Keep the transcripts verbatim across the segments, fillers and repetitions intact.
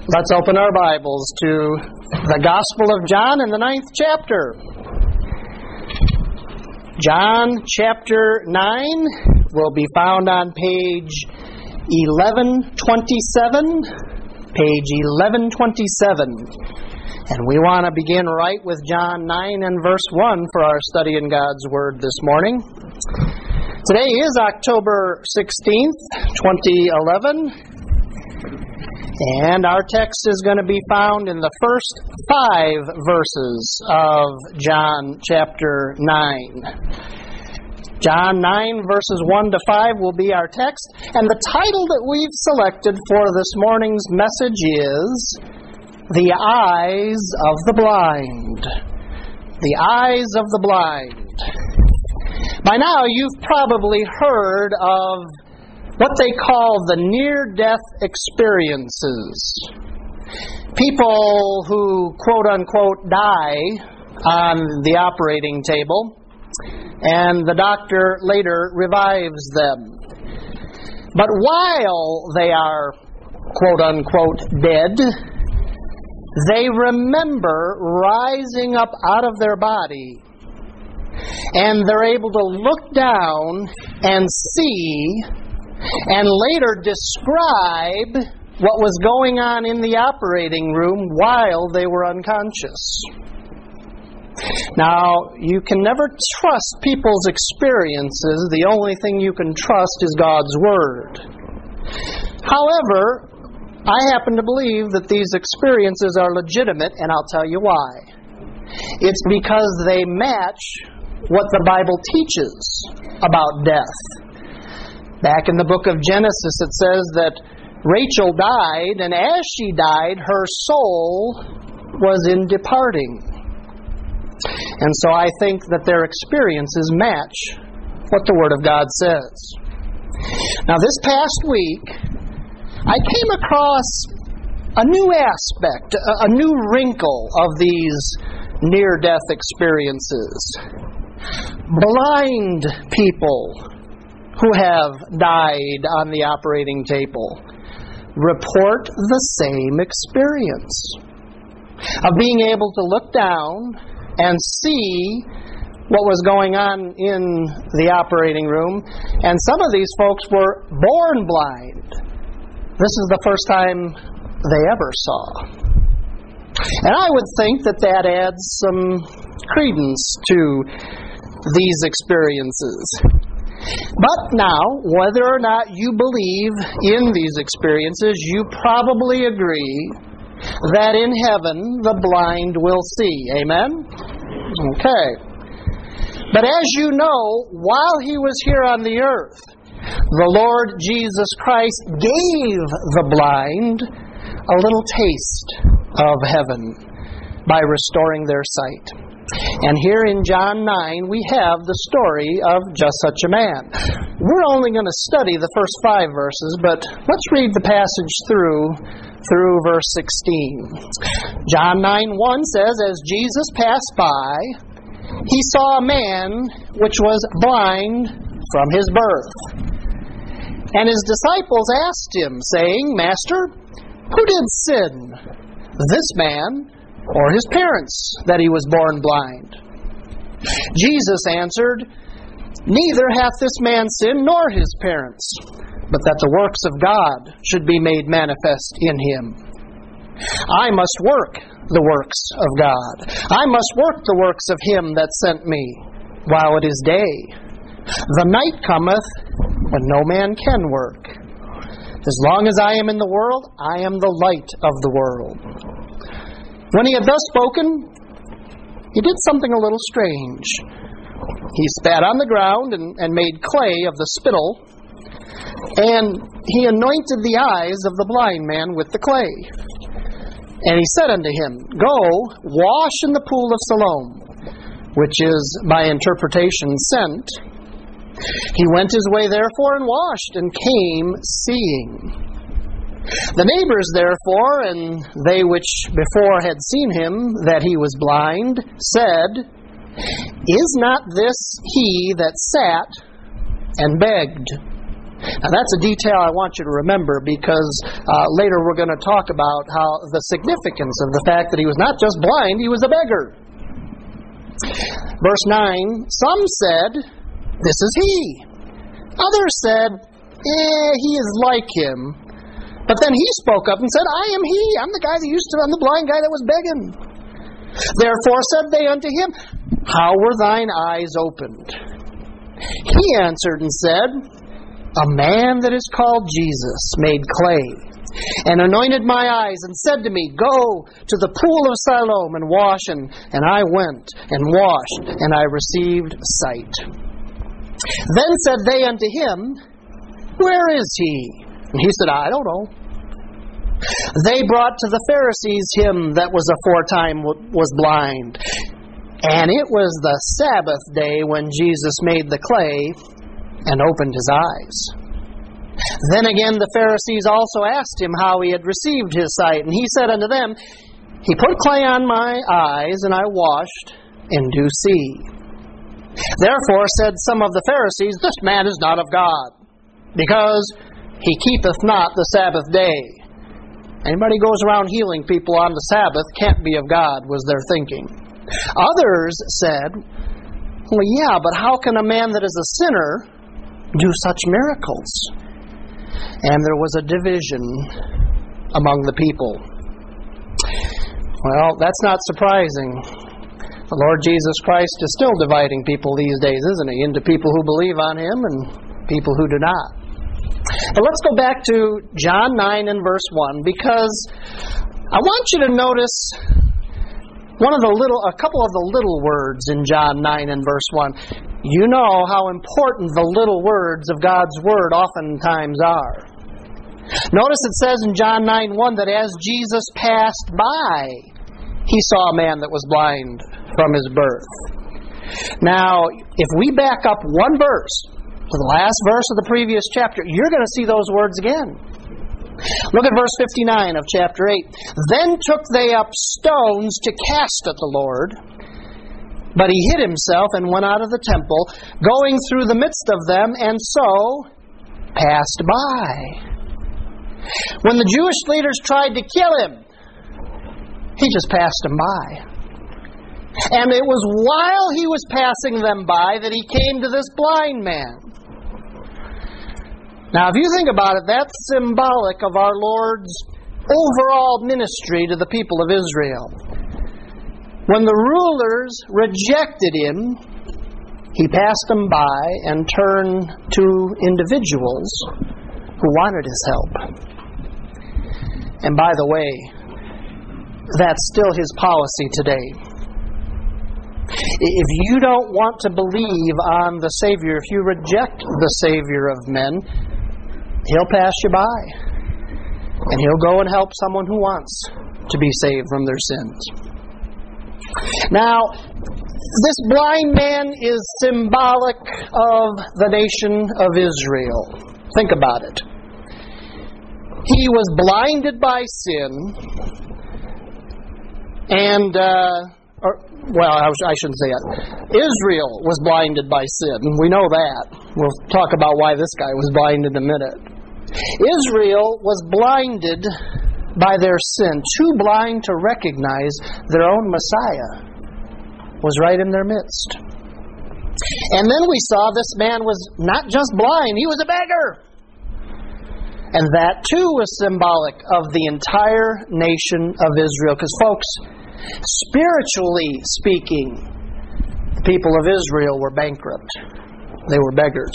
Let's open our Bibles to the Gospel of John in the ninth chapter. John chapter nine will be found on page eleven twenty-seven. Page eleven twenty-seven. And we want to begin right with John nine and verse one for our study in God's Word this morning. Today is October sixteenth, twenty eleven. And our text is going to be found in the first five verses of John chapter nine. John nine verses one to five will be our text. And the title that we've selected for this morning's message is The Eyes of the Blind. The Eyes of the Blind. By now you've probably heard of what they call the near-death experiences. People who, quote-unquote, die on the operating table, and the doctor later revives them. But while they are, quote-unquote, dead, they remember rising up out of their body, and they're able to look down and see and later describe what was going on in the operating room while they were unconscious. Now, you can never trust people's experiences. The only thing you can trust is God's Word. However, I happen to believe that these experiences are legitimate, and I'll tell you why. It's because they match what the Bible teaches about death. Back in the book of Genesis, it says that Rachel died, and as she died, her soul was in departing. And so I think that their experiences match what the Word of God says. Now, this past week, I came across a new aspect, a new wrinkle of these near-death experiences. Blind people who have died on the operating table report the same experience of being able to look down and see what was going on in the operating room. And some of these folks were born blind. This is the first time they ever saw. And I would think that that adds some credence to these experiences. But now, whether or not you believe in these experiences, you probably agree that in heaven the blind will see. Amen? Okay. But as you know, while He was here on the earth, the Lord Jesus Christ gave the blind a little taste of heaven by restoring their sight. And here in John nine, we have the story of just such a man. We're only going to study the first five verses, but let's read the passage through, through verse sixteen. John nine one says, As Jesus passed by, He saw a man which was blind from his birth. And His disciples asked Him, saying, Master, who did sin, this man or his parents, that he was born blind? Jesus answered, Neither hath this man sinned nor his parents, but that the works of God should be made manifest in him. I must work the works of God. I must work the works of Him that sent me while it is day. The night cometh when no man can work. As long as I am in the world, I am the light of the world. When He had thus spoken, He did something a little strange. He spat on the ground and, and made clay of the spittle, and He anointed the eyes of the blind man with the clay. And He said unto him, Go, wash in the pool of Siloam, which is, by interpretation, sent. He went his way therefore and washed, and came seeing. The neighbors, therefore, and they which before had seen him, that he was blind, said, Is not this he that sat and begged? Now that's a detail I want you to remember, because uh, later we're going to talk about how the significance of the fact that he was not just blind, he was a beggar. Verse nine, some said, "This is he." Others said, "Eh, he is like him." But then he spoke up and said, "I am he. I'm the guy that used to, I'm the blind guy that was begging." Therefore said they unto him, "How were thine eyes opened?" He answered and said, "A man that is called Jesus made clay, and anointed my eyes, and said to me, Go to the pool of Siloam and wash. And, and I went and washed, and I received sight." Then said they unto him, "Where is he?" And he said, "I don't know." They brought to the Pharisees him that was aforetime was blind. And it was the Sabbath day when Jesus made the clay and opened his eyes. Then again the Pharisees also asked him how he had received his sight. And he said unto them, "He put clay on my eyes, and I washed, and do see." Therefore said some of the Pharisees, "This man is not of God, because he keepeth not the Sabbath day." Anybody goes around healing people on the Sabbath can't be of God, was their thinking. Others said, "Well, yeah, but how can a man that is a sinner do such miracles?" And there was a division among the people. Well, that's not surprising. The Lord Jesus Christ is still dividing people these days, isn't he? Into people who believe on him and people who do not. But let's go back to John nine and verse one, because I want you to notice one of the little, a couple of the little words in John nine and verse one. You know how important the little words of God's Word oftentimes are. Notice it says in John nine one that as Jesus passed by, he saw a man that was blind from his birth. Now, if we back up one verse to the last verse of the previous chapter, you're going to see those words again. Look at verse fifty-nine of chapter eight. Then took they up stones to cast at the Lord, but he hid himself and went out of the temple, going through the midst of them, and so passed by. When the Jewish leaders tried to kill him, he just passed them by. And it was while he was passing them by that he came to this blind man. Now, if you think about it, that's symbolic of our Lord's overall ministry to the people of Israel. When the rulers rejected him, he passed them by and turned to individuals who wanted his help. And by the way, that's still his policy today. If you don't want to believe on the Savior, if you reject the Savior of men, he'll pass you by. And he'll go and help someone who wants to be saved from their sins. Now, this blind man is symbolic of the nation of Israel. Think about it. He was blinded by sin, and, uh, or, well, I shouldn't say it. Israel was blinded by sin. We know that. We'll talk about why this guy was blind in a minute. Israel was blinded by their sin, too blind to recognize their own Messiah was right in their midst. And then we saw this man was not just blind, he was a beggar. And that too was symbolic of the entire nation of Israel. Because folks, spiritually speaking, the people of Israel were bankrupt. They were beggars.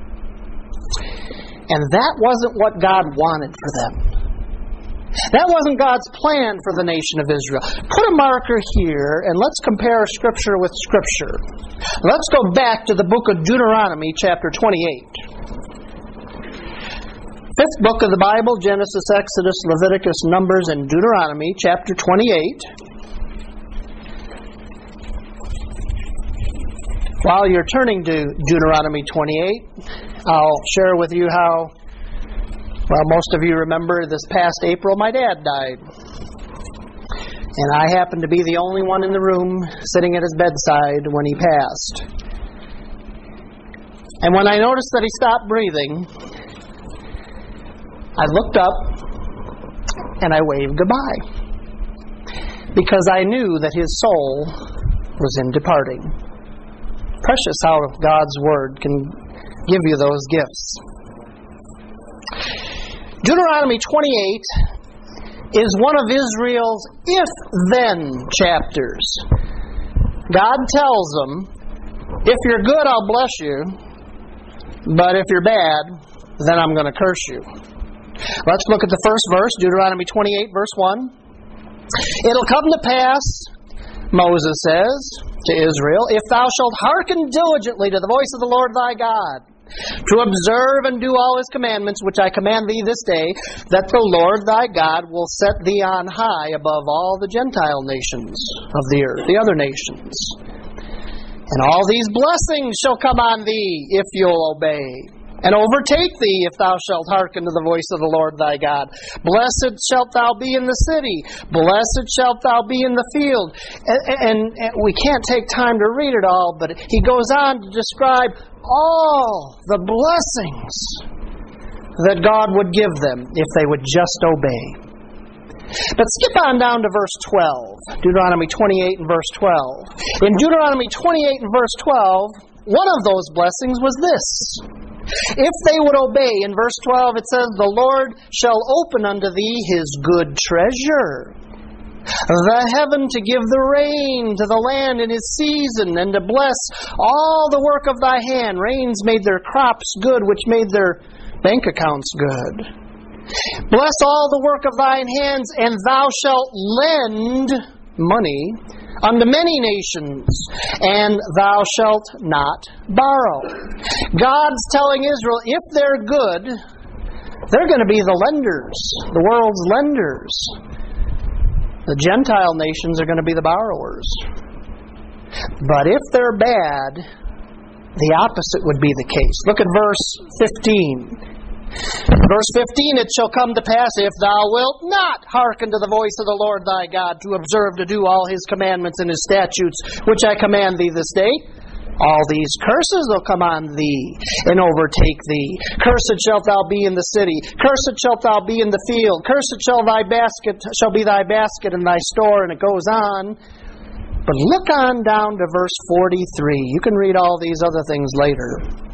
And that wasn't what God wanted for them. That wasn't God's plan for the nation of Israel. Put a marker here and let's compare Scripture with Scripture. Let's go back to the book of Deuteronomy, chapter twenty-eight. Fifth book of the Bible, Genesis, Exodus, Leviticus, Numbers, and Deuteronomy, chapter twenty-eight. While you're turning to Deuteronomy twenty-eight, I'll share with you how, well, most of you remember this past April my dad died. And I happened to be the only one in the room sitting at his bedside when he passed. And when I noticed that he stopped breathing, I looked up and I waved goodbye, because I knew that his soul was in departing. Precious how God's Word can give you those gifts. Deuteronomy twenty-eight is one of Israel's if-then chapters. God tells them, if you're good, I'll bless you, but if you're bad, then I'm going to curse you. Let's look at the first verse, Deuteronomy twenty-eight, verse one. It'll come to pass, Moses says to Israel, if thou shalt hearken diligently to the voice of the Lord thy God, to observe and do all His commandments, which I command thee this day, that the Lord thy God will set thee on high above all the Gentile nations of the earth, the other nations. And all these blessings shall come on thee, if you'll obey, and overtake thee, if thou shalt hearken to the voice of the Lord thy God. Blessed shalt thou be in the city, blessed shalt thou be in the field. And, and, and we can't take time to read it all, but he goes on to describe all the blessings that God would give them if they would just obey. But skip on down to verse twelve. Deuteronomy twenty-eight and verse twelve. In Deuteronomy twenty-eight and verse twelve, one of those blessings was this. If they would obey, in verse twelve it says, the Lord shall open unto thee His good treasure, the heaven to give the rain to the land in his season, and to bless all the work of thy hand. Rains made their crops good, which made their bank accounts good. Bless all the work of thine hands, and thou shalt lend money unto many nations, and thou shalt not borrow. God's telling Israel, if they're good, they're going to be the lenders, the world's lenders. The Gentile nations are going to be the borrowers. But if they're bad, the opposite would be the case. Look at verse fifteen. Verse fifteen, it shall come to pass, if thou wilt not hearken to the voice of the Lord thy God, to observe to do all His commandments and His statutes, which I command thee this day, all these curses will come on thee and overtake thee. Cursed shalt thou be in the city, cursed shalt thou be in the field, cursed shall thy basket shall be thy basket and thy store, and it goes on. But look on down to verse forty-three. You can read all these other things later.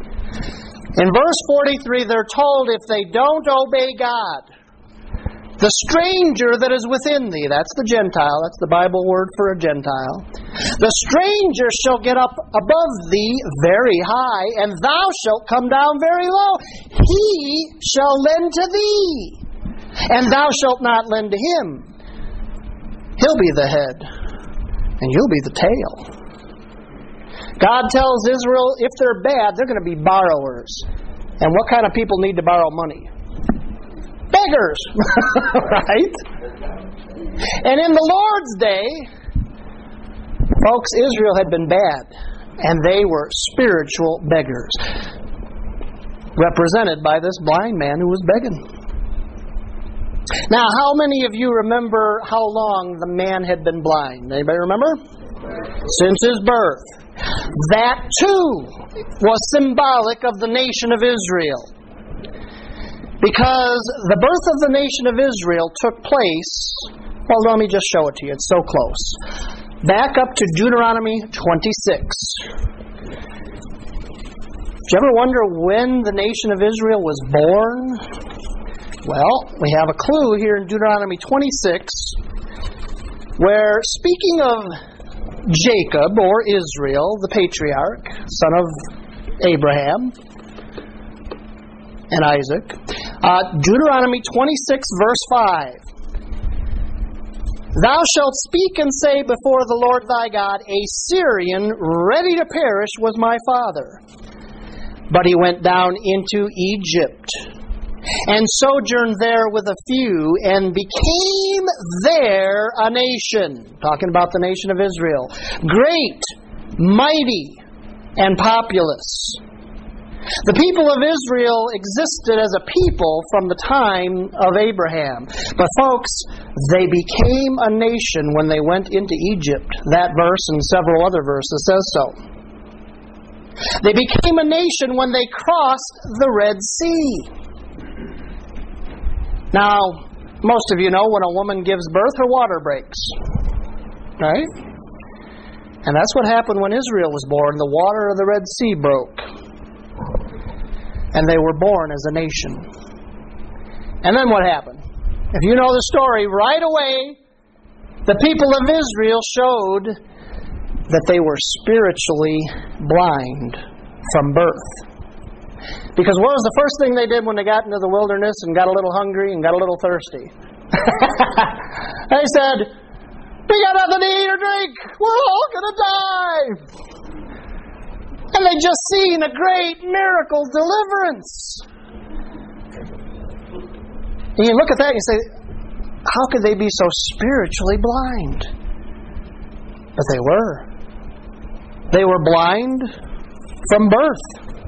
In verse forty-three, they're told if they don't obey God, the stranger that is within thee, that's the Gentile, that's the Bible word for a Gentile, the stranger shall get up above thee very high, and thou shalt come down very low. He shall lend to thee, and thou shalt not lend to him. He'll be the head, and you'll be the tail. God tells Israel, if they're bad, they're going to be borrowers. And what kind of people need to borrow money? Beggars, right? And in the Lord's day, folks, Israel had been bad, and they were spiritual beggars, represented by this blind man who was begging. Now, how many of you remember how long the man had been blind? Anybody remember? Since his birth. That too was symbolic of the nation of Israel. Because the birth of the nation of Israel took place, well, let me just show it to you. It's so close. Back up to Deuteronomy twenty-six. Did you ever wonder when the nation of Israel was born? Well, we have a clue here in Deuteronomy twenty-six, where speaking of Jacob, or Israel, the patriarch, son of Abraham and Isaac, uh, Deuteronomy twenty-six, verse five. Thou shalt speak and say before the Lord thy God, a Syrian ready to perish was my father. But he went down into Egypt, and sojourned there with a few, and became there a nation. Talking about the nation of Israel. Great, mighty, and populous. The people of Israel existed as a people from the time of Abraham. But folks, they became a nation when they went into Egypt. That verse and several other verses says so. They became a nation when they crossed the Red Sea. Now, most of you know when a woman gives birth, her water breaks. Right? And that's what happened when Israel was born. The water of the Red Sea broke. And they were born as a nation. And then what happened? If you know the story, right away, the people of Israel showed that they were spiritually blind from birth. Because what was the first thing they did when they got into the wilderness and got a little hungry and got a little thirsty? They said, "We got nothing to eat or drink. We're all going to die." And they just seen a great miracle deliverance. And you look at that and you say, how could they be so spiritually blind? But they were. They were blind from birth.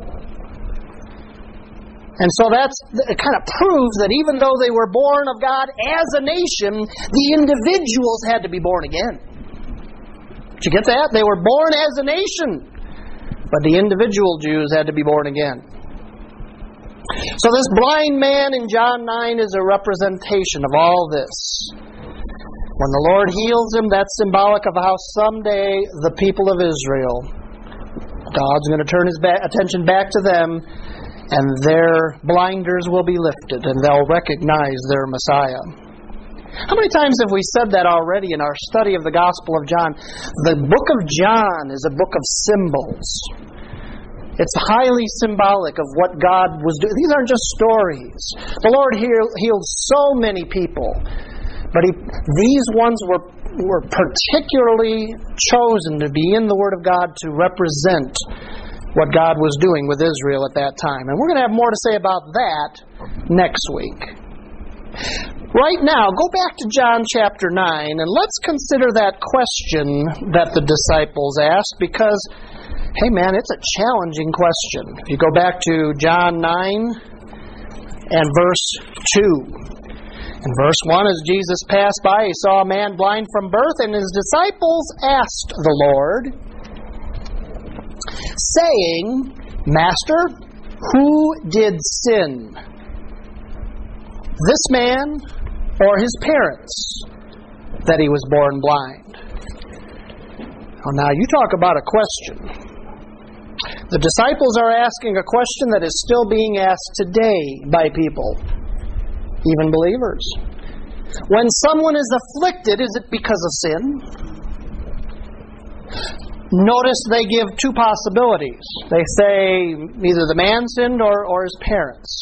And so that's, it kind of proves that even though they were born of God as a nation, the individuals had to be born again. Did you get that? They were born as a nation, but the individual Jews had to be born again. So this blind man in John nine is a representation of all this. When the Lord heals him, that's symbolic of how someday the people of Israel, God's going to turn His back, attention back to them, and their blinders will be lifted, and they'll recognize their Messiah. How many times have we said that already in our study of the Gospel of John? The book of John is a book of symbols. It's highly symbolic of what God was doing. These aren't just stories. The Lord healed so many people, but he, these ones were, were particularly chosen to be in the Word of God to represent what God was doing with Israel at that time. And we're going to have more to say about that next week. Right now, go back to John chapter nine, and let's consider that question that the disciples asked, because, hey man, it's a challenging question. If you go back to John nine and verse two. In verse one, as Jesus passed by, He saw a man blind from birth, and His disciples asked the Lord, saying, "Master, who did sin, this man or his parents, that he was born blind?" Well, now you talk about a question. The disciples are asking a question that is still being asked today by people, even believers. When someone is afflicted, is it because of sin? Notice they give two possibilities. They say either the man sinned or, or his parents.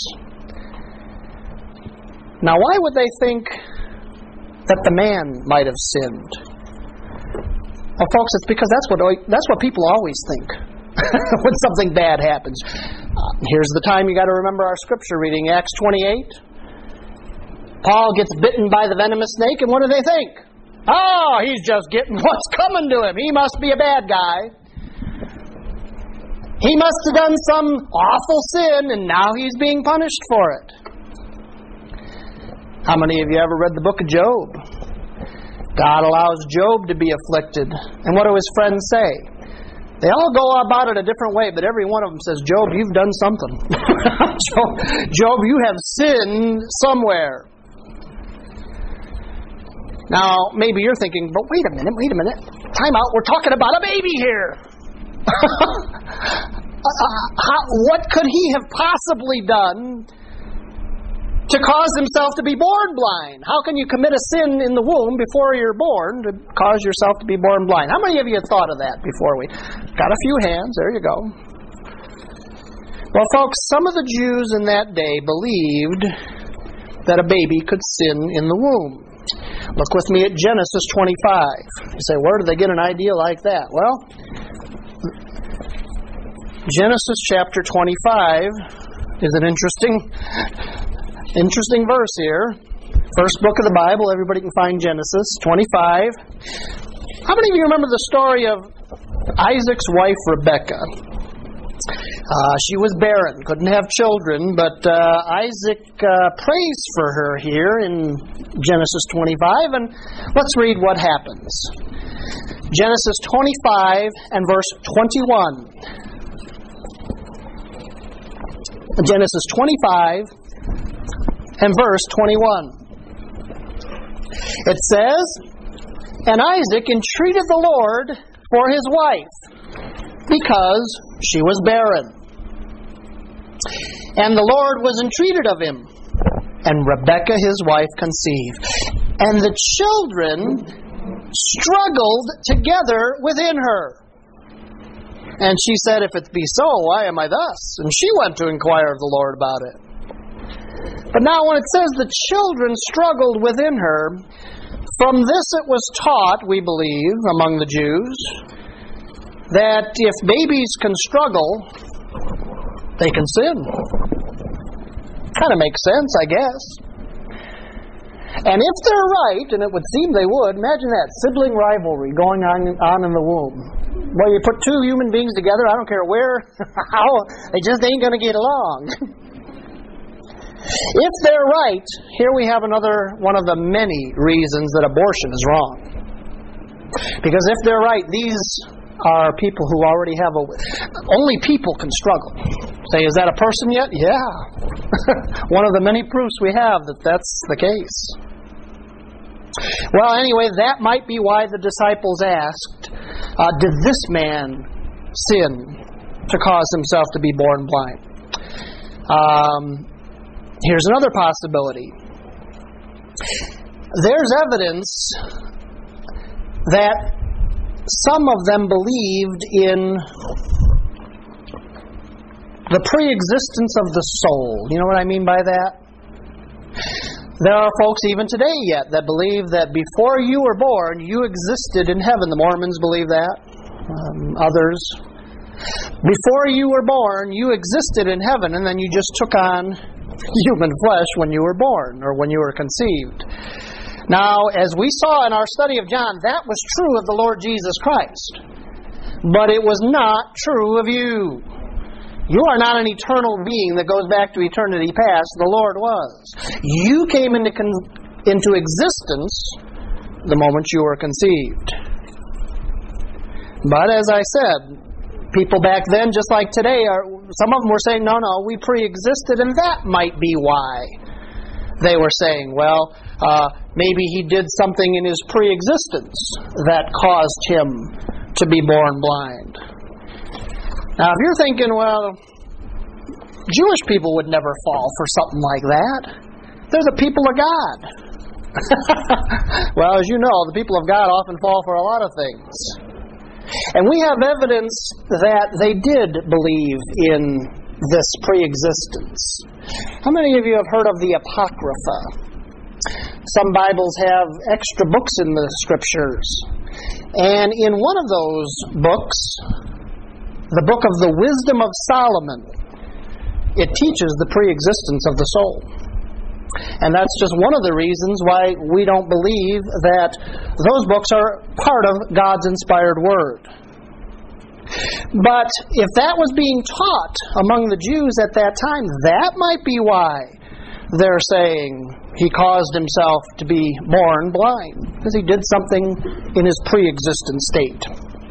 Now, why would they think that the man might have sinned? Well, folks, it's because that's what that's what people always think when something bad happens. Uh, here's the time you got to remember our scripture reading, Acts twenty-eight. Paul gets bitten by the venomous snake, and what do they think? Oh, he's just getting what's coming to him. He must be a bad guy. He must have done some awful sin, and now he's being punished for it. How many of you ever read the book of Job? God allows Job to be afflicted. And what do his friends say? They all go about it a different way, but every one of them says, "Job, you've done something." Job, Job, you have sinned somewhere. Now, maybe you're thinking, but wait a minute, wait a minute. Time out, we're talking about a baby here. uh, how, what could he have possibly done to cause himself to be born blind? How can you commit a sin in the womb before you're born to cause yourself to be born blind? How many of you have thought of that before? We got a few hands. There you go. Well, folks, some of the Jews in that day believed that a baby could sin in the womb. Look with me at Genesis twenty-five. You say, where did they get an idea like that? Well, Genesis chapter twenty-five is an interesting, interesting verse here. First book of the Bible. Everybody can find Genesis twenty-five. How many of you remember the story of Isaac's wife, Rebekah? Uh, she was barren, couldn't have children, but uh, Isaac uh, prays for her here in Genesis twenty-five, and let's read what happens. Genesis twenty-five and verse twenty-one. Genesis twenty-five and verse twenty-one. It says, "And Isaac entreated the Lord for his wife, because she was barren. And the Lord was entreated of him, and Rebekah his wife conceived. And the children struggled together within her. And she said, If it be so, why am I thus? And she went to inquire of the Lord about it. But now when it says the children struggled within her, from this it was taught, we believe, among the Jews, that if babies can struggle, they can sin. Kind of makes sense, I guess. And if they're right, and it would seem they would, imagine that sibling rivalry going on, on in the womb. Well, you put two human beings together, I don't care where, how, they just ain't going to get along. If they're right, here we have another one of the many reasons that abortion is wrong. Because if they're right, these are people who already have a... Only people can struggle. Say, is that a person yet? Yeah. One of the many proofs we have that that's the case. Well, anyway, that might be why the disciples asked, uh, did this man sin to cause himself to be born blind? Um, here's another possibility. There's evidence that some of them believed in the pre-existence of the soul. You know what I mean by that? There are folks even today yet that believe that before you were born, you existed in heaven. The Mormons believe that. Um, others. Before you were born, you existed in heaven, and then you just took on human flesh when you were born or when you were conceived. Now, as we saw in our study of John, that was true of the Lord Jesus Christ. But it was not true of you. You are not an eternal being that goes back to eternity past. The Lord was. You came into con- into existence the moment you were conceived. But as I said, people back then, just like today, are some of them were saying, no, no, we pre-existed, and that might be why. They were saying, well, uh, maybe he did something in his pre-existence that caused him to be born blind. Now, if you're thinking, well, Jewish people would never fall for something like that. They're the people of God. Well, as you know, the people of God often fall for a lot of things. And we have evidence that they did believe in this pre-existence. How many of you have heard of the Apocrypha? Some Bibles have extra books in the Scriptures. And in one of those books, the book of the Wisdom of Solomon, it teaches the pre-existence of the soul. And that's just one of the reasons why we don't believe that those books are part of God's inspired Word. But if that was being taught among the Jews at that time, that might be why they're saying he caused himself to be born blind, because he did something in his pre-existent state.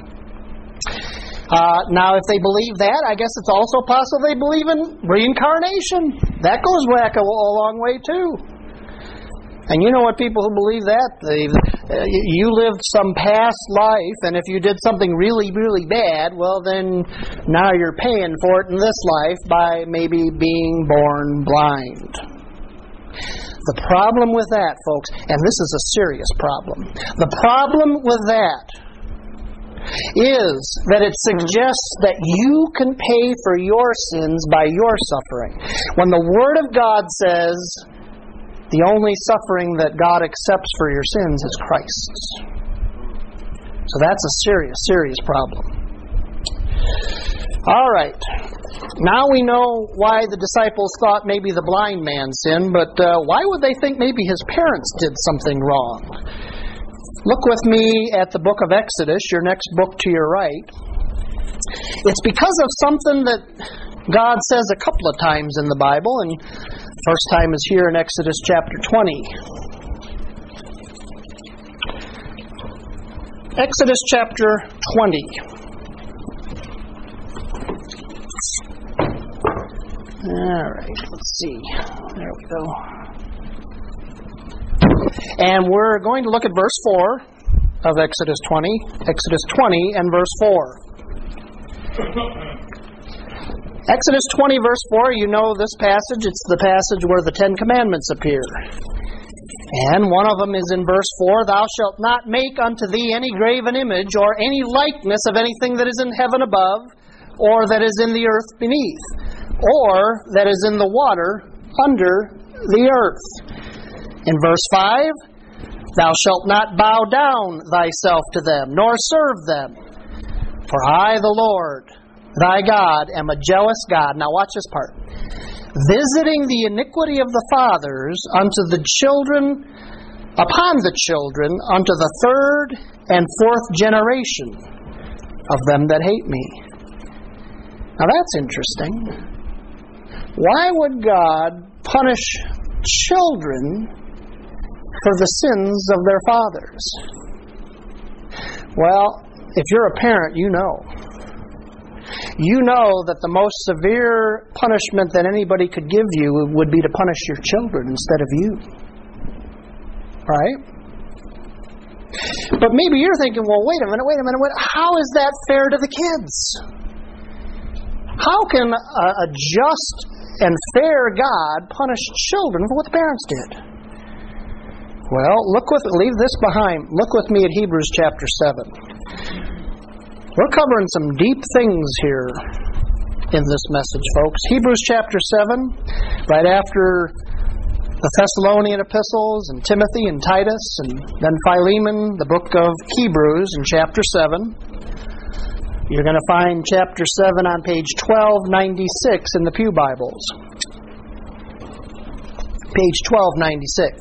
Uh, now, if they believe that, I guess it's also possible they believe in reincarnation. That goes back a, a long way, too. And you know what people who believe that? They, uh, you lived some past life, and if you did something really, really bad, well, then now you're paying for it in this life by maybe being born blind. The problem with that, folks, and this is a serious problem, the problem with that is that it suggests that you can pay for your sins by your suffering. When the Word of God says the only suffering that God accepts for your sins is Christ's. So that's a serious, serious problem. All right. Now we know why the disciples thought maybe the blind man sinned, but uh, why would they think maybe his parents did something wrong? Look with me at the book of Exodus, your next book to your right. It's because of something that God says a couple of times in the Bible, and the first time is here in Exodus chapter twenty. Exodus chapter twenty. All right, let's see. There we go. And we're going to look at verse four of Exodus twenty. Exodus twenty and verse four. Exodus twenty, verse four, you know this passage. It's the passage where the Ten Commandments appear. And one of them is in verse four, Thou shalt not make unto thee any graven image or any likeness of anything that is in heaven above, or that is in the earth beneath, or that is in the water under the earth. In verse five, Thou shalt not bow down thyself to them, nor serve them. For I, the Lord, thy God, am a jealous God. Now watch this part. Visiting the iniquity of the fathers unto the children, upon the children, unto the third and fourth generation of them that hate me. Now that's interesting. Why would God punish children for the sins of their fathers? Well, if you're a parent, you know. You know that the most severe punishment that anybody could give you would be to punish your children instead of you. Right? But maybe you're thinking, well, wait a minute, wait a minute, wait, how is that fair to the kids? How can a, a just and fair God punish children for what the parents did? Well, look with leave this behind. Look with me at Hebrews chapter seven. We're covering some deep things here in this message, folks. Hebrews chapter seven, right after the Thessalonian epistles and Timothy and Titus and then Philemon, the book of Hebrews in chapter seven. You're going to find chapter seven on page twelve ninety-six in the Pew Bibles. Page twelve ninety-six.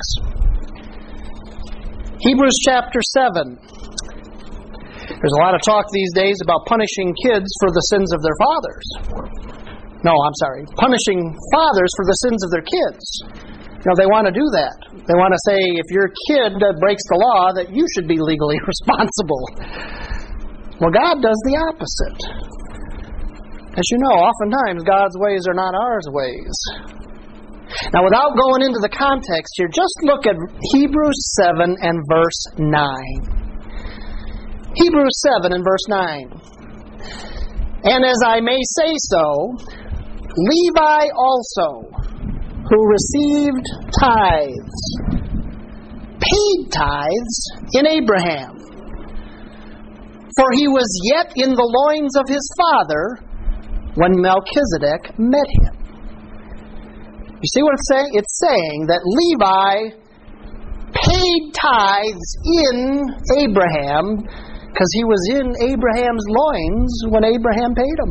Hebrews chapter seven. There's a lot of talk these days about punishing kids for the sins of their fathers. No, I'm sorry. Punishing fathers for the sins of their kids. You know, they want to do that. They want to say if your kid breaks the law, that you should be legally responsible. Well, God does the opposite. As you know, oftentimes God's ways are not our ways. Now, without going into the context here, just look at Hebrews seven and verse nine. Hebrews seven and verse nine. And as I may say so, Levi also, who received tithes, paid tithes in Abraham. For he was yet in the loins of his father when Melchizedek met him. You see what it's saying? It's saying that Levi paid tithes in Abraham because he was in Abraham's loins when Abraham paid him.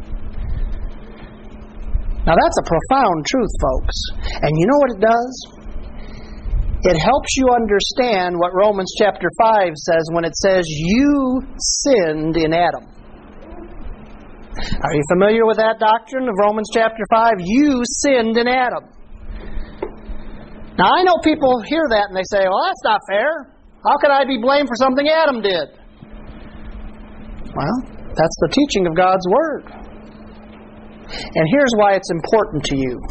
Now that's a profound truth, folks. And you know what it does? It helps you understand what Romans chapter five says when it says, you sinned in Adam. Are you familiar with that doctrine of Romans chapter five? You sinned in Adam. Now I know people hear that and they say, well, that's not fair. How could I be blamed for something Adam did? Well, that's the teaching of God's Word. And here's why it's important to you.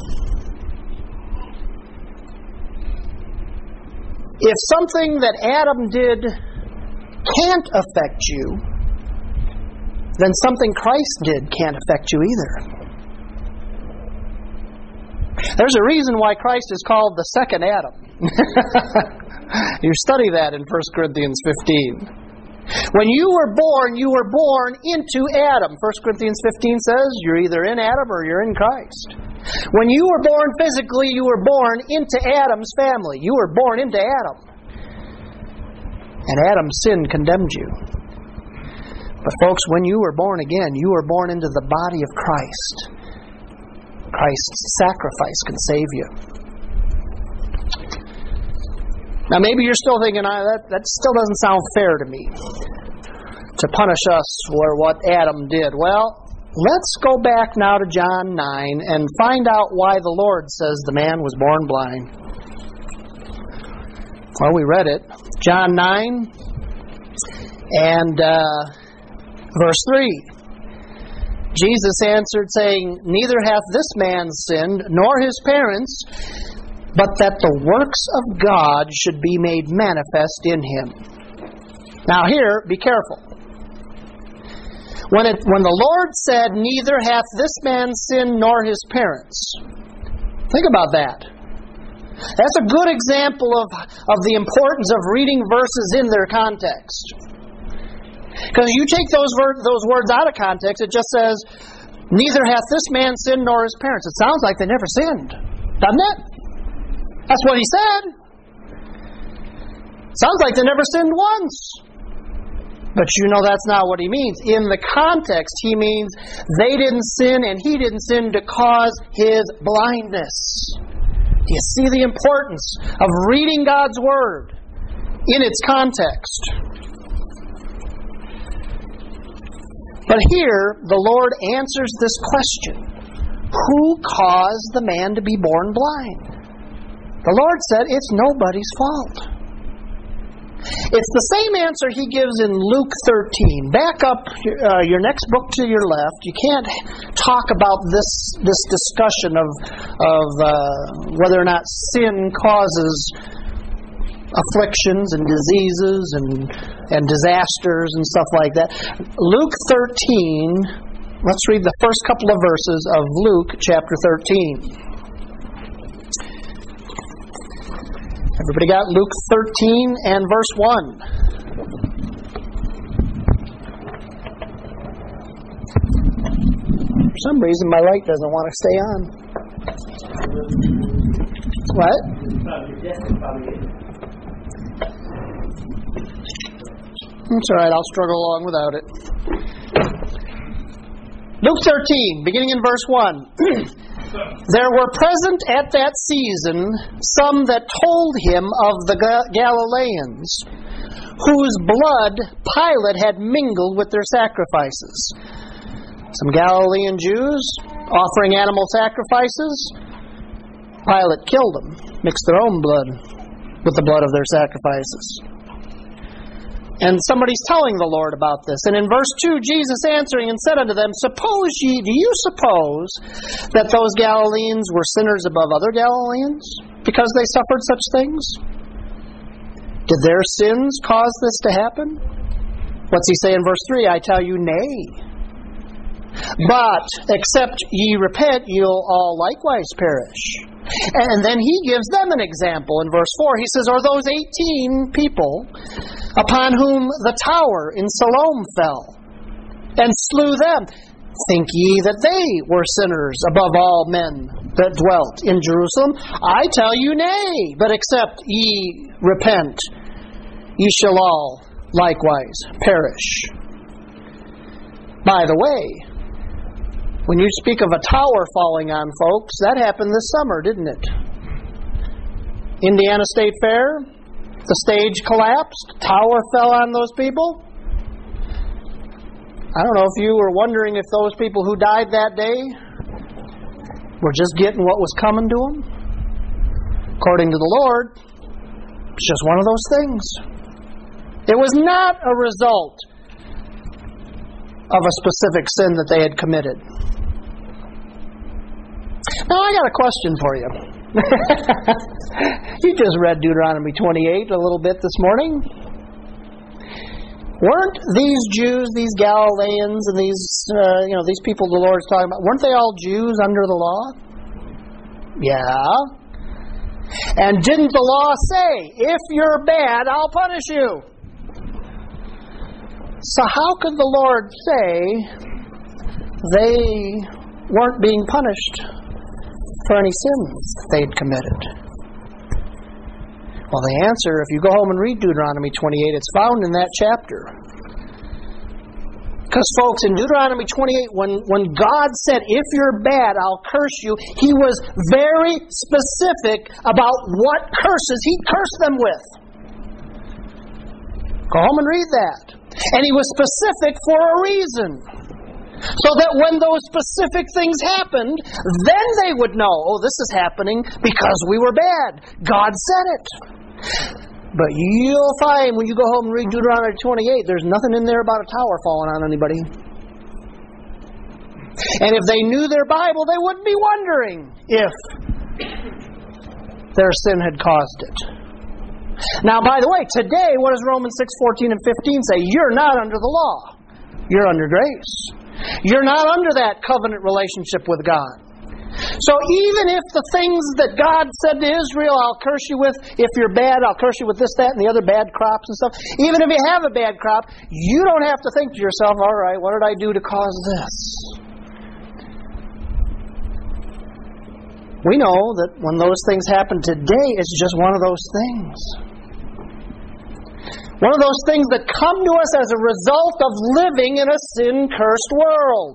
If something that Adam did can't affect you, then something Christ did can't affect you either. There's a reason why Christ is called the second Adam. You study that in First Corinthians fifteen. When you were born, you were born into Adam. First Corinthians fifteen says you're either in Adam or you're in Christ. When you were born physically, you were born into Adam's family. You were born into Adam. And Adam's sin condemned you. But folks, when you were born again, you were born into the body of Christ. Christ's sacrifice can save you. Now maybe you're still thinking, ah, that, that still doesn't sound fair to me, to punish us for what Adam did. Well, let's go back now to John nine and find out why the Lord says the man was born blind. Well, we read it. John nine and uh, verse three. Jesus answered, saying, neither hath this man sinned, nor his parents, but that the works of God should be made manifest in him. Now here, be careful. When, it, when the Lord said, neither hath this man sinned nor his parents. Think about that. That's a good example of, of the importance of reading verses in their context. Because you take those, ver- those words out of context, it just says, neither hath this man sinned nor his parents. It sounds like they never sinned, doesn't it? That's what he said. Sounds like they never sinned once. But you know that's not what he means. In the context, he means they didn't sin and he didn't sin to cause his blindness. Do you see the importance of reading God's Word in its context? But here, the Lord answers this question. Who caused the man to be born blind? The Lord said it's nobody's fault. It's the same answer he gives in Luke thirteen. Back up uh, your next book to your left. You can't talk about this this discussion of of uh, whether or not sin causes afflictions and diseases and and disasters and stuff like that. Luke thirteen. Let's read the first couple of verses of Luke chapter thirteen. Everybody got Luke thirteen and verse one. For some reason, my light doesn't want to stay on. What? That's all right. I'll struggle along without it. Luke thirteen, beginning in verse one. There were present at that season some that told him of the Galileans, whose blood Pilate had mingled with their sacrifices. Some Galilean Jews offering animal sacrifices, Pilate killed them, mixed their own blood with the blood of their sacrifices. And somebody's telling the Lord about this. And in verse two, Jesus answering and said unto them, Suppose ye, do you suppose that those Galileans were sinners above other Galileans because they suffered such things? Did their sins cause this to happen? What's he say in verse three? I tell you, nay. But except ye repent, you'll all likewise perish. And then he gives them an example in verse four. He says, Or those eighteen people upon whom the tower in Siloam fell, and slew them, think ye that they were sinners above all men that dwelt in Jerusalem? I tell you, nay. But except ye repent, ye shall all likewise perish. By the way, when you speak of a tower falling on folks, that happened this summer, didn't it? Indiana State Fair, the stage collapsed, tower fell on those people. I don't know if you were wondering if those people who died that day were just getting what was coming to them. According to the Lord, it's just one of those things. It was not a result of a specific sin that they had committed. Now, I got a question for you. You just read Deuteronomy twenty-eight a little bit this morning. Weren't these Jews, these Galileans, and these uh, you know these people the Lord's talking about, weren't they all Jews under the law? Yeah. And didn't the law say, if you're bad, I'll punish you? So how could the Lord say they weren't being punished for any sins they'd committed? Well, the answer, if you go home and read Deuteronomy twenty-eight, it's found in that chapter. Because, folks, in Deuteronomy twenty-eight, when, when God said, if you're bad, I'll curse you, He was very specific about what curses He cursed them with. Go home and read that. And He was specific for a reason. So that when those specific things happened, then they would know, oh, this is happening because we were bad. God said it. But you'll find when you go home and read Deuteronomy twenty-eight, there's nothing in there about a tower falling on anybody. And if they knew their Bible, they wouldn't be wondering if their sin had caused it. Now, by the way, today, what does Romans six fourteen and fifteen say? You're not under the law. You're under grace. You're not under that covenant relationship with God. So even if the things that God said to Israel, I'll curse you with, if you're bad, I'll curse you with this, that, and the other bad crops and stuff. Even if you have a bad crop, you don't have to think to yourself, all right, what did I do to cause this? We know that when those things happen today, it's just one of those things. One of those things that come to us as a result of living in a sin-cursed world.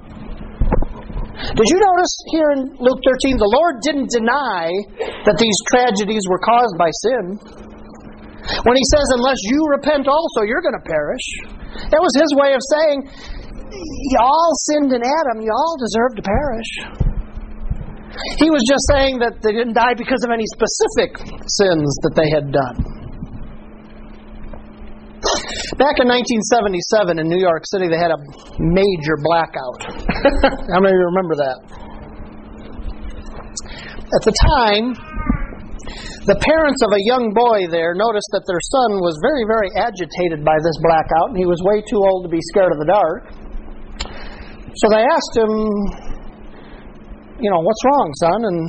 Did you notice here in Luke thirteen, the Lord didn't deny that these tragedies were caused by sin. When He says, unless you repent also, you're going to perish. That was His way of saying, you all sinned in Adam, you all deserve to perish. He was just saying that they didn't die because of any specific sins that they had done. Back in nineteen seventy-seven in New York City, they had a major blackout. How many of you remember that? At the time, the parents of a young boy there noticed that their son was very, very agitated by this blackout, and he was way too old to be scared of the dark. So they asked him, you know, what's wrong, son? And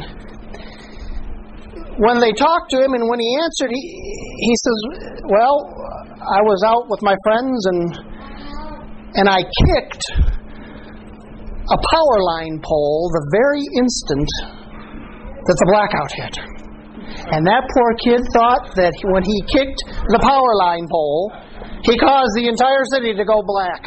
when they talked to him and when he answered, he, he says, well, I was out with my friends and and I kicked a power line pole the very instant that the blackout hit. And that poor kid thought that when he kicked the power line pole, he caused the entire city to go black.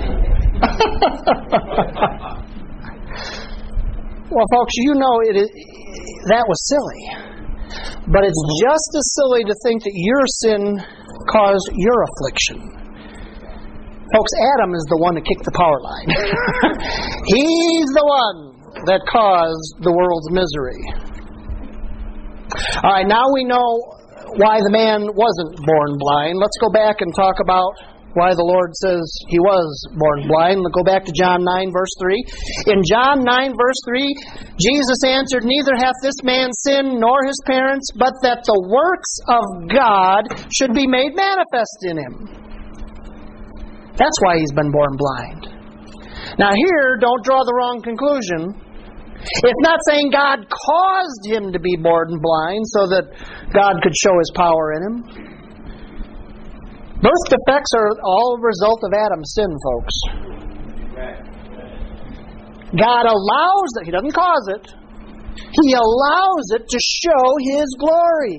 Well, folks, you know it is, that was silly. But it's just as silly to think that your sin caused your affliction. Folks, Adam is the one that kicked the power line. He's the one that caused the world's misery. All right, now we know why the man wasn't born blind. Let's go back and talk about why the Lord says He was born blind. Let's go back to John nine, verse three. In John nine, verse three, Jesus answered, neither hath this man sinned nor his parents, but that the works of God should be made manifest in him. That's why he's been born blind. Now here, don't draw the wrong conclusion. It's not saying God caused him to be born blind so that God could show His power in him. Birth defects are all a result of Adam's sin, folks. God allows it. He doesn't cause it. He allows it to show His glory.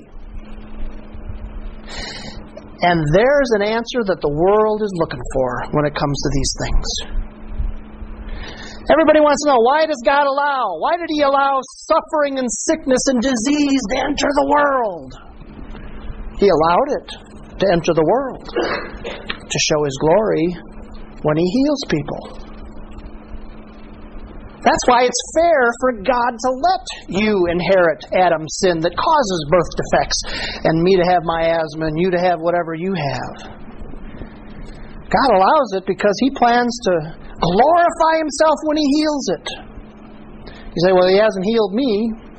And there's an answer that the world is looking for when it comes to these things. Everybody wants to know, why does God allow? Why did He allow suffering and sickness and disease to enter the world? He allowed it to enter the world to show His glory when He heals people. That's why it's fair for God to let you inherit Adam's sin that causes birth defects, and me to have my asthma and you to have whatever you have. God allows it because He plans to glorify Himself when He heals it. You say, well, He hasn't healed me.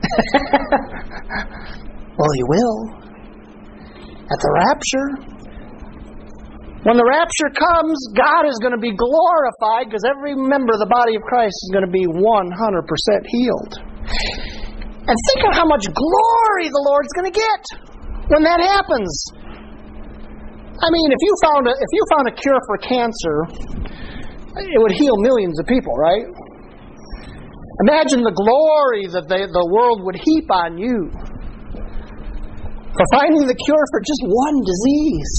Well, He will. At the rapture. When the rapture comes, God is going to be glorified because every member of the body of Christ is going to be one hundred percent healed. And think of how much glory the Lord's going to get when that happens. I mean, if you found a, if you found a cure for cancer, it would heal millions of people, right? Imagine the glory that they, the world would heap on you for finding the cure for just one disease.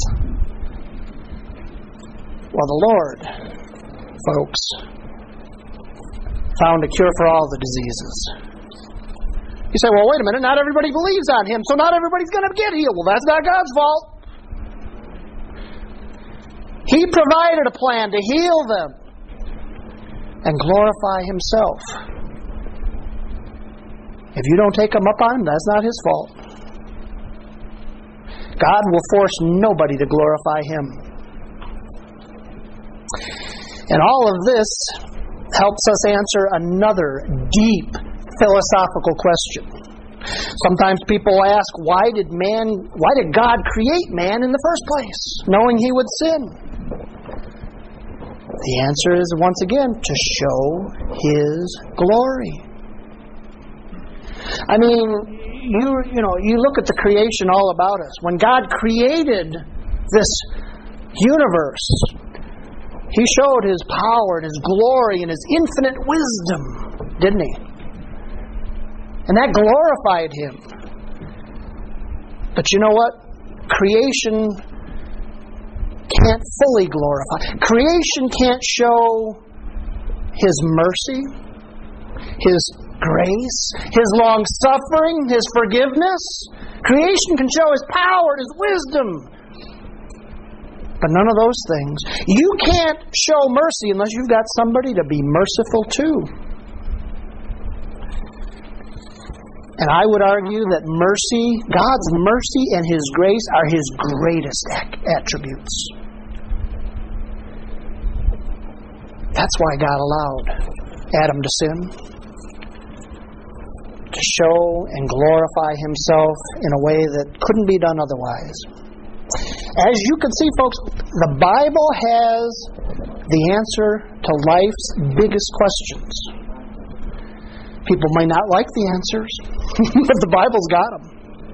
Well, the Lord, folks, found a cure for all the diseases. You say, well, wait a minute, not everybody believes on Him, so not everybody's going to get healed. Well, that's not God's fault. He provided a plan to heal them and glorify Himself. If you don't take Him up on Him, that's not His fault. God will force nobody to glorify Him. And all of this helps us answer another deep philosophical question. Sometimes people ask, why did man, why did God create man in the first place, knowing he would sin? The answer is, once again, to show his glory. I mean, you you know, you look at the creation all about us. When God created this universe, he showed his power and his glory and his infinite wisdom, didn't he? And that glorified him. But you know what? Creation can't fully glorify. Creation can't show his mercy, his grace, his long-suffering, his forgiveness. Creation can show his power and his wisdom. But none of those things. You can't show mercy unless you've got somebody to be merciful to. And I would argue that mercy, God's mercy and his grace are his greatest attributes. That's why God allowed Adam to sin. To show and glorify himself in a way that couldn't be done otherwise. As you can see, folks, the Bible has the answer to life's biggest questions. People may not like the answers, but the Bible's got them.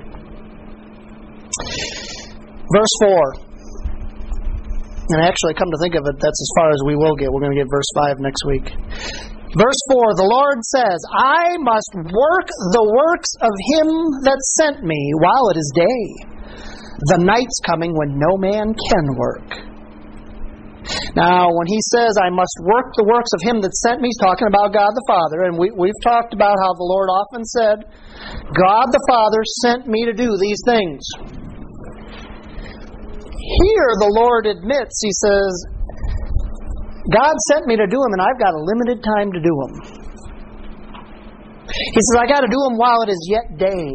Verse four. And actually, come to think of it, that's as far as we will get. We're going to get verse five next week. Verse four, the Lord says, I must work the works of him that sent me while it is day. The night's coming when no man can work. Now, when he says, I must work the works of him that sent me, he's talking about God the Father. And we, we've talked about how the Lord often said, God the Father sent me to do these things. Here the Lord admits, he says, God sent me to do them, and I've got a limited time to do them. He says, I got to do them while it is yet day.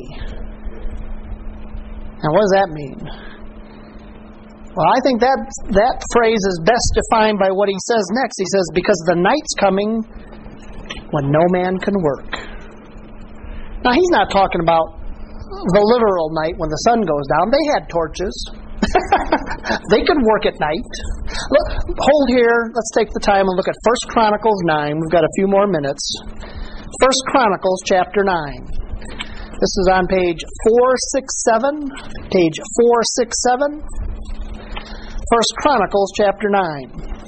Now, what does that mean? Well, I think that that phrase is best defined by what he says next. He says, because the night's coming when no man can work. Now, he's not talking about the literal night when the sun goes down. They had torches. They could work at night. Look, hold here. Let's take the time and look at First Chronicles nine. We've got a few more minutes. First Chronicles chapter nine. This is on page four sixty-seven. Page four sixty-seven. First Chronicles chapter nine.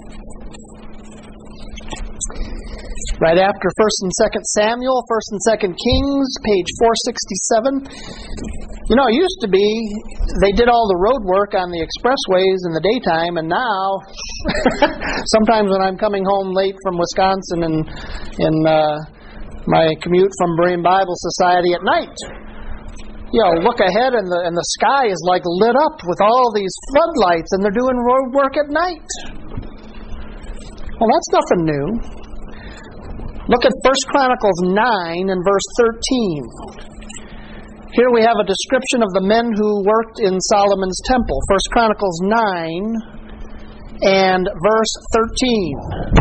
Right after First and Second Samuel, First and Second Kings, page four sixty-seven. You know, it used to be they did all the road work on the expressways in the daytime, and now sometimes when I'm coming home late from Wisconsin and in uh, my commute from Berean Bible Society at night, you know, look ahead and the and the sky is like lit up with all these floodlights, and they're doing road work at night. Well, that's nothing new. Look at First Chronicles nine and verse thirteen. Here we have a description of the men who worked in Solomon's temple. First Chronicles nine and verse thirteen.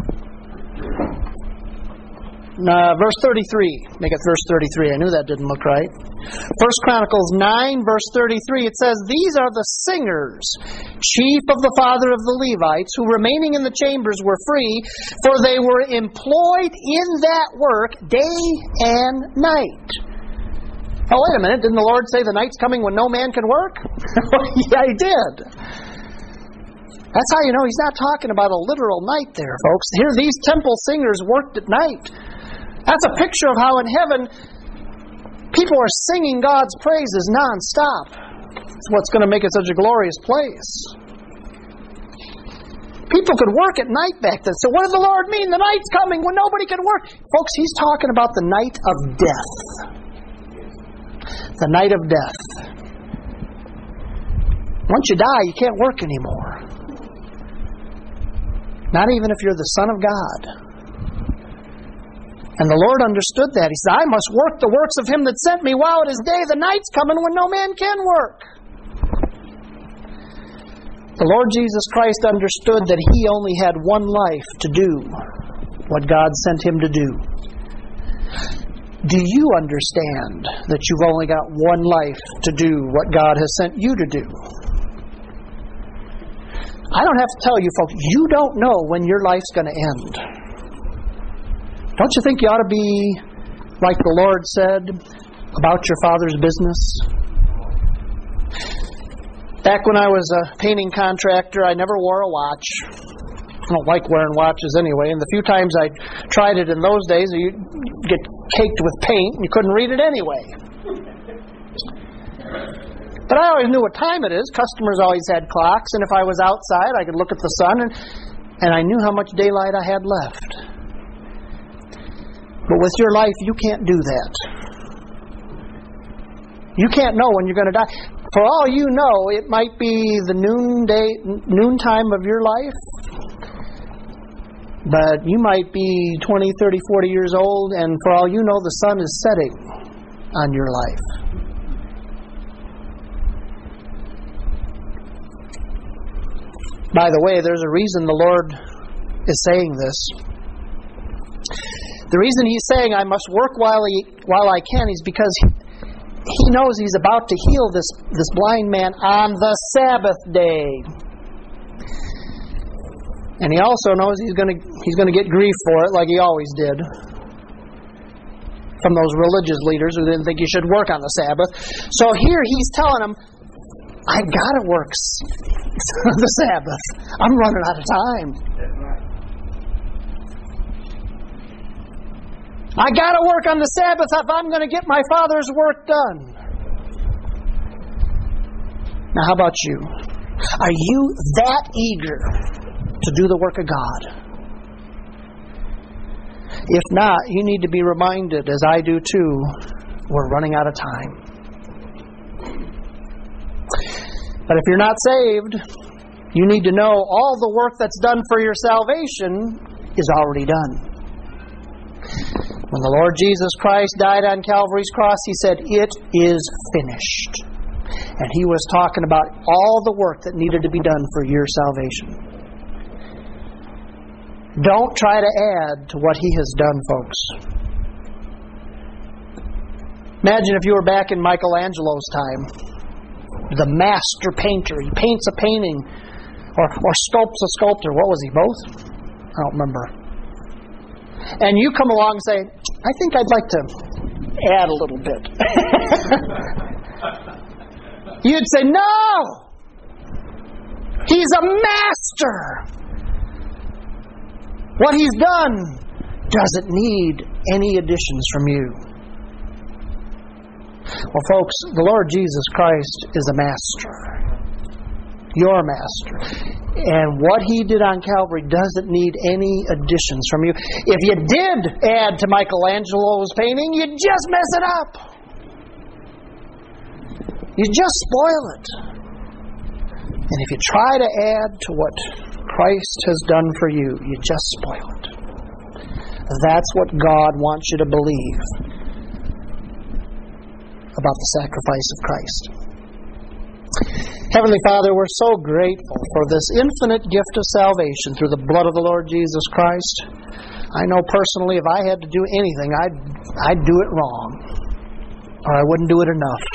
Uh, verse thirty-three. Make it verse thirty-three. I knew that didn't look right. First Chronicles nine, verse thirty-three. It says, these are the singers, chief of the father of the Levites, who remaining in the chambers were free, for they were employed in that work day and night. Oh, wait a minute. Didn't the Lord say the night's coming when no man can work? Yeah, He did. That's how you know He's not talking about a literal night there, folks. Here, these temple singers worked at night. That's a picture of how in heaven people are singing God's praises nonstop. It's what's going to make it such a glorious place. People could work at night back then. So what does the Lord mean? The night's coming when nobody can work. Folks, He's talking about the night of death. The night of death. Once you die, you can't work anymore. Not even if you're the Son of God. And the Lord understood that. He said, I must work the works of Him that sent me while it is day. The night's coming when no man can work. The Lord Jesus Christ understood that He only had one life to do what God sent Him to do. Do you understand that you've only got one life to do what God has sent you to do? I don't have to tell you, folks, you don't know when your life's going to end. Don't you think you ought to be like the Lord said about your Father's business? Back when I was a painting contractor, I never wore a watch. I don't like wearing watches anyway, and the few times I tried it in those days, you'd get caked with paint and you couldn't read it anyway. But I always knew what time it is. Customers always had clocks, and if I was outside, I could look at the sun, and, and I knew how much daylight I had left. But with your life, you can't do that. You can't know when you're going to die. For all you know, it might be the noonday, noontime of your life, but you might be twenty, thirty, forty years old, and for all you know, the sun is setting on your life. By the way, there's a reason the Lord is saying this. The reason He's saying I must work while he, while I can is because he, he knows He's about to heal this, this blind man on the Sabbath day. And He also knows He's going to He's going to get grief for it like He always did from those religious leaders who didn't think you should work on the Sabbath. So here He's telling them, I got to work the Sabbath. I'm running out of time. I got to work on the Sabbath if I'm going to get my Father's work done. Now, how about you? Are you that eager to do the work of God? If not, you need to be reminded, as I do too, we're running out of time. But if you're not saved, you need to know all the work that's done for your salvation is already done. When the Lord Jesus Christ died on Calvary's cross, He said, "It is finished." And He was talking about all the work that needed to be done for your salvation. Don't try to add to what He has done, folks. Imagine if you were back in Michelangelo's time. The master painter. He paints a painting or, or sculpts a sculptor. What was he, both? I don't remember. And you come along and say, I think I'd like to add a little bit. You'd say, no! He's a master! What He's done doesn't need any additions from you. Well, folks, the Lord Jesus Christ is a master. Your master. And what He did on Calvary doesn't need any additions from you. If you did add to Michelangelo's painting, you'd just mess it up. You just spoil it. And if you try to add to what Christ has done for you, you just spoil it. That's what God wants you to believe about the sacrifice of Christ. Heavenly Father, we're so grateful for this infinite gift of salvation through the blood of the Lord Jesus Christ. I know personally if I had to do anything, I'd, I'd do it wrong. Or I wouldn't do it enough.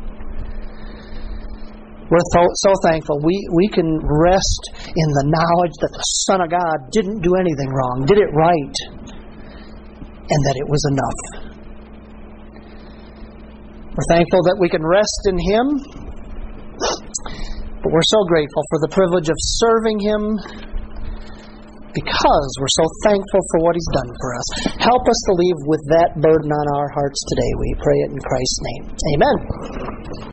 We're th- so thankful. We, we can rest in the knowledge that the Son of God didn't do anything wrong, did it right, and that it was enough. We're thankful that we can rest in Him, but we're so grateful for the privilege of serving Him because we're so thankful for what He's done for us. Help us to leave with that burden on our hearts today. We pray it in Christ's name. Amen.